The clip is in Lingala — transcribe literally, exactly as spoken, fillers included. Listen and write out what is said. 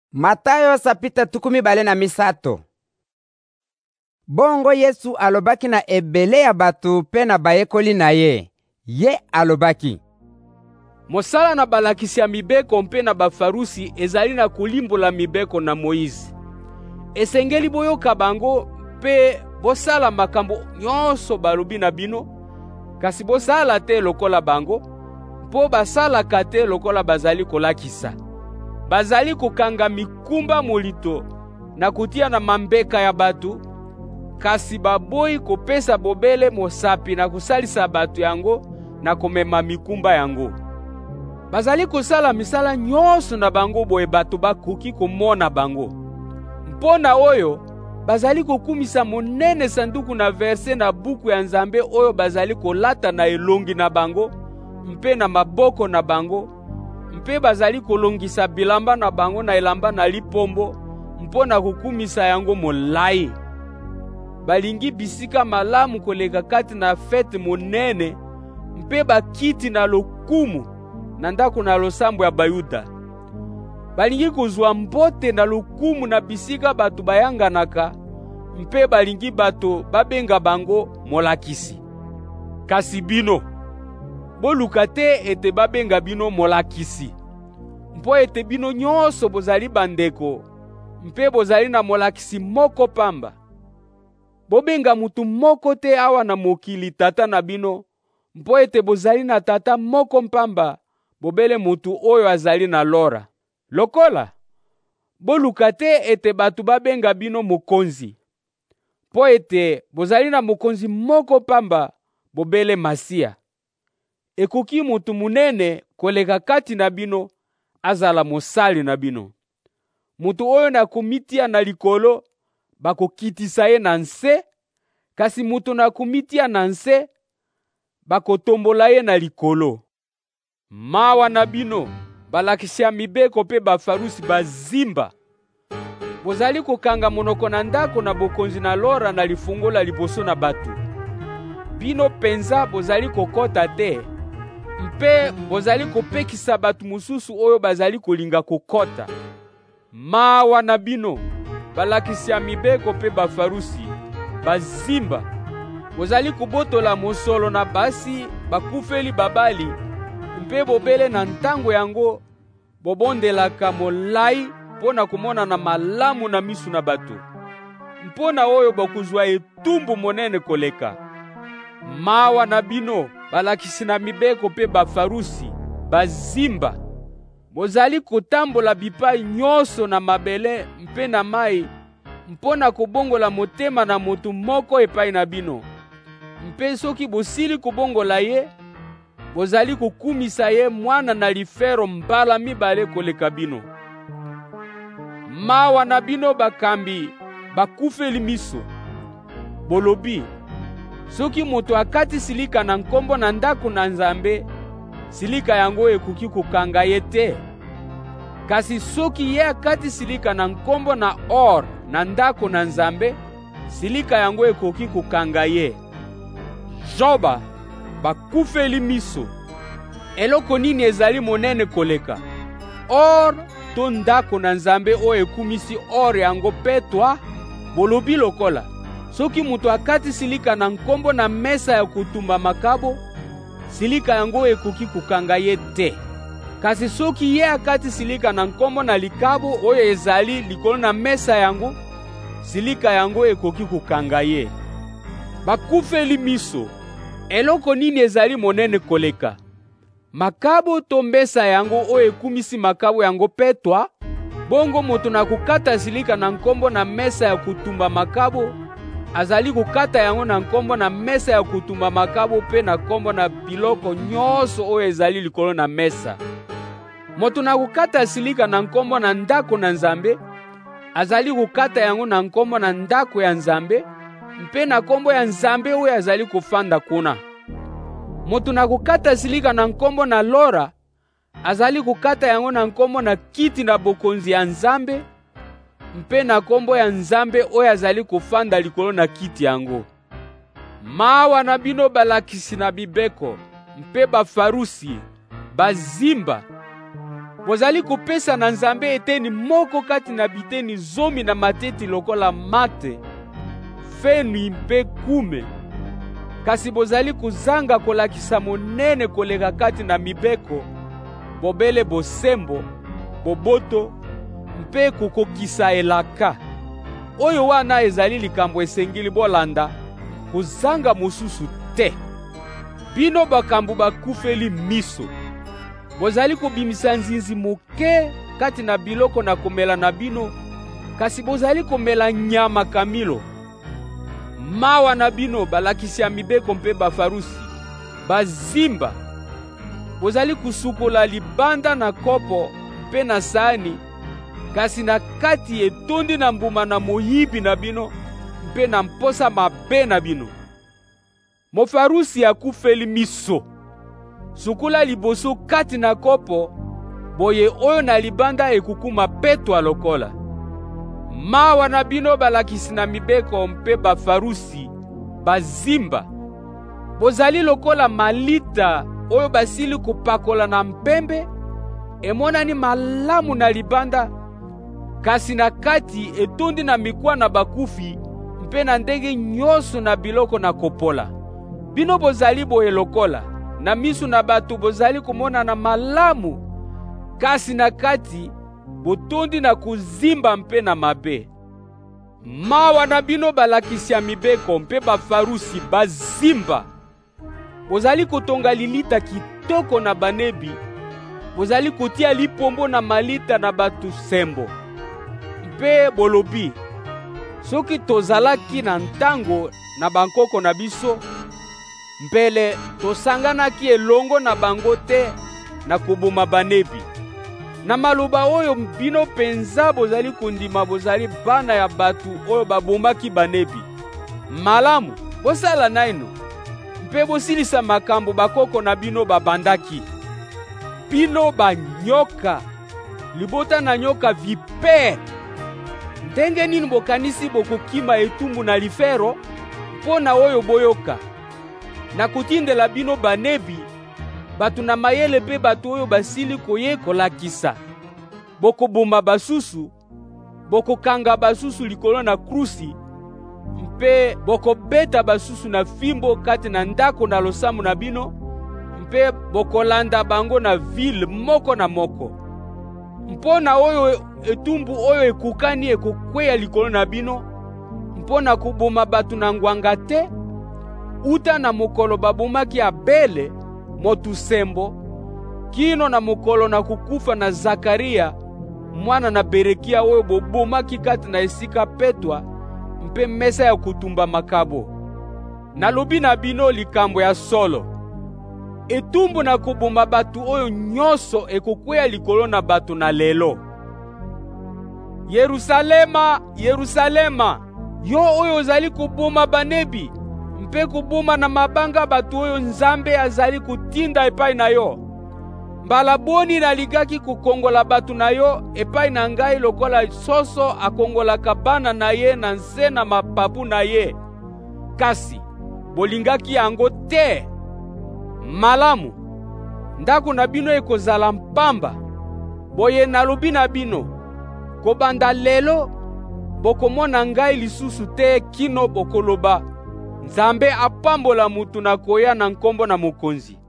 Matayo sapita tukumi bale na misato. Bongo Yesu alobaki na ebele ya batu pe na bayekoli na ye. Ye alobaki: Mosala na balakisi ya mibeko mpe na bafarusi ezali na kolimbola mibeko na Moïse. Esengeli boyoka bango pe bosala makambo nyonso balobi na bino, kasi bosala te lokola bango, mpo basalaka te lokola bazali kolakisa. Bazali kokanga mikumba molito na kutia na mambeka ya batu, kasi baboyi kopesa bobele mosapi na kusalisa batu yango na komema mikumba yango. Bazali kosala misala nyonso na bango boye batu bakoki komona bango. Mpona oyo, bazali kokumisa monene sanduku na verse na buku ya Nzambe oyo bazali kolata na elongi na bango, mpe na maboko na bango, mpe bazali kolongisa bilamba na bango na elamba na lipombo, mpona kukumisa yango molai. Balingi bisika malamu koleka kati na fete monene, mpe bakiti na lokumu na ndako na losambo ya Bayuda. Balingi kozwa mbote na lokumu na bisika batu bayanganaka, mpe balingi bato babenga bango molakisi. Kasi bino, boluka te ete babenga bino molakisi, mpo ete bino nyonso bozali bandeko, mpe bozali na molakisi moko pamba. Bobenga mutu moko te awa na mokili tata na bino, mpo ete bozali na tata moko mpamba, bobele mutu oyo azali na lora. Lokola, boluka te ete batu babenga bino mokonzi, mpo ete bozali na mokonzi moko pamba, bobele Masia. Ekoki mutu munene koleka kati na bino, azala mosali na bino. Mutu oyo na komitia na likolo, bakokitisa ye na nse, kasi mutu na komitia na nse, bakotombola ye na likolo. Mawa na bino, balakisi ya mibeko pe bafarusi bazimba. Bozali kokanga monoko na ndako na bokonzi na lora na lifungola liboso na batu. Bino penza bozali kokota te, mpe bozali kopekisa batu mususu oyo bazali kolinga kokota. Mawa na bino, balakisi ya mibeko pe bafarusi bazimba. Bozali kubotola mosolo na basi bakufeli babali, mpe bobele na ntango yango bobondelaka molai pona kumona na malamu na misu na batu. Mpona oyo bakuzwa etumbu monene koleka. Mawa na bino, balakisi na mibeko pe bafarusi bazimba. Bozali kotambola bipai nyonso na mabele mpe na mai, mpona kobongola motema na motu moko epai na bino. Mpe soki bosili kobongola ye, bozali kukumisa ye mwana na lifero mbala mibale koleka bino. Mawa na bino bakambi, bakufeli miso. Bolobi, soki moto akati silika na nkombo na ndako na Nzambe, silika yango ekoki kokanga ye te. Kasi soki ye akati silika na nkombo na or na ndako na Nzambe, silika yango ekoki kokanga ye. Joba, bakufeli miso. Eloko nini ezali monene koleka? Or to ndako na Nzambe oyo ekumisi or yango petwa? Bolobi lokola, soki mutu akati silika na nkombo na mesa ya kutumba makabo, silika yango ekoki kokanga ye te. Kasi soki ye akati silika na nkombo na likabo oyo ezali likolo na mesa yango, silika yango ekoki kokanga ye. Bakufeli miso. Eloko nini ezali monene koleka? Makabo to mesa yango oyo ekumisi makabo yango petwa? Bongo moto na kukata silika na nkombo na mesa ya kutumba makabo, azali kukata yango na nkombo na mesa ya kutumba makabo pe na nkombo na biloko nyonso oyo ezali likolo na mesa. Moto na kukata silika na nkombo na ndako na Nzambe, azali kukata yango na nkombo na ndako ya Nzambe, mpe na nkombo ya Nzambe oyo azali kufanda kuna. Moto na kukata silika na nkombo na lora, azali kukata yango na nkombo na kiti na bokonzi ya Nzambe, mpe na nkombo ya Nzambe oyo azali kufanda likolo na kiti yango. Mawa na bino balakisi na bibeko, mpe bafarusi bazimba. bozali kopesa na Nzambe eteni moko kati na biteni zomi na mateti lokola mate, feni mpe kume. Kasi bozali kuzanga kolakisa monene koleka kati na mibeko, bobele bosembo, boboto, mpe kukokisa elaka. Oyo wana ezali likambo esengeli bolanda, kuzanga mosusu te. Bino bakambu bakufeli miso. Bozali kobimisa nzinzi moke kati na biloko na komela na bino, kasi bozali komela nyama kamilo. Mawa na bino balakisi ya mibeko mpe bafarusi, bazimba. Bozali kusukola libanda na kopo mpe na sani, kasi na kati etondi na mbuma na moyibi na bino mpe na mposa mabe na bino. Mofarusi akufeli miso. Sukula liboso kati na kopo, boye oyo na libanda ekukuma petwa lokola. Mawa na bino balakisi na mibeko mpe bafarusi, bazimba. Bozali lokola malita oyo basili kupakola na mpembe, emonani malamu na libanda, kasi na kati etondi na mikwa na bakufi mpe na ndenge nyonso na biloko na kopola. Bino bozali boye lokola, na misu na batu bozali komona na malamu, kasi na kati botondi na kuzimba mpe na mabe. Mawa na bino balakisi ya mibeko mpe bafarusi, bazimba. Bozali kotonga lilita kitoko na banebi, bozali kotia lipombo na malita na batu sembo. Mpe bolobi, soki tozalaki na ntango na bankoko na biso, mpele tosanganaki elongo na bango te na koboma banebi. Na maloba oyo bino penza bozali kondima bozali bana ya batu oyo babomaki banebi. Malamu, bosala naino, mpe bosilisa makambo bakoko na bino babandaki. Bino banyoka, libota na nyoka viper. Ndenge nini bokanisi bokokima etumbu na lifero, mpona oyo boyoka. Na kutindela bino banebi, batu na mayele pe batu oyo basili koye kolakisa. Boko boma basusu, boko kanga basusu likolo na krusi, mpe boko beta basusu na fimbo kati na ndako na losamu na bino, mpe boko landa bango na ville moko na moko. Mpona oyo etumbu oyo ekukani ekokweya likolo na bino, mpona kuboma batu na ngwanga te, uta na mokolo babomaki Abele, motu sembo, kino na mokolo na kukufa na Zakaria, mwana na Berekia oyo bobomaki kati na esika petwa, mpe mesa ya kutumba makabo. Nalobi na bino likambo ya solo. Etumbu na kuboma batu oyo nyonso ekokweya likolo na batu na lelo. Yerusalema, Yerusalema, yo oyo ozali kuboma banebi, mpe kuboma na mabanga batu oyo Nzambe azali kutinda epai na yo. Mbala boni naligaki kukongola batu na yo epai na ngai lokola soso akongolaka bana na ye na nse na mapapu na ye. Kasi bolingaki yango te. Malamu, ndako na bino ekozala mpamba. Boye nalobi na bino, kobanda lelo bokomona ngai lisusu te kino bokoloba, Nzambe apambola mutu na koya na nkombo na mokonzi.